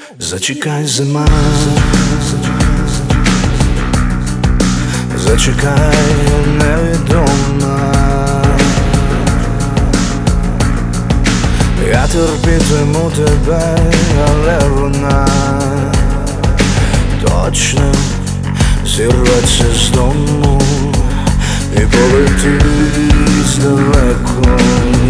Зачекай, зима, зачекай, невідома. Я терпітиму тебе, але вона точно зірветься з дому і полетить далеко.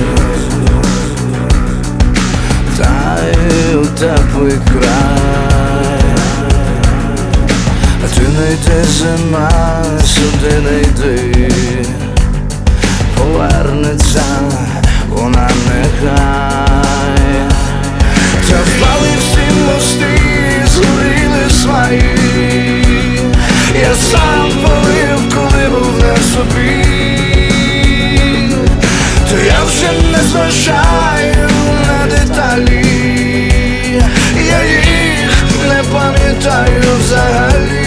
Та й у теплий край. А ти не йди, зима, сюди не йди. Повернеться вона нехай. Та впали всі мости, згоріли свої. Я сам полив, коли був не собі. То я вже не зважаю на деталі. Я їх не пам'ятаю взагалі.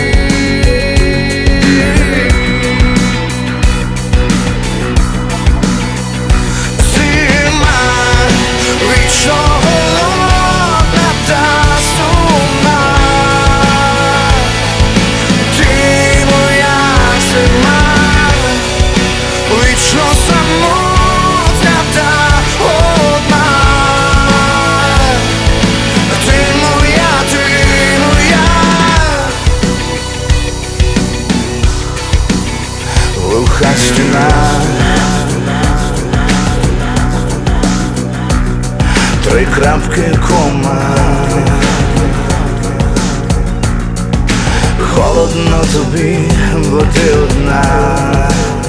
Глуха стіна, три крапки кома. Холодно тобі, бо ти одна.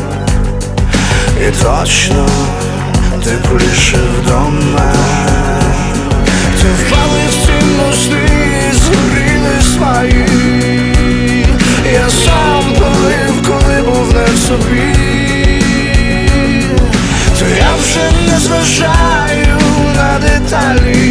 І точно тепліше вдома. Ти впали всі мости, згоріли свої. Я сам полив, коли був не в собі. То я вже не зважаю на деталі.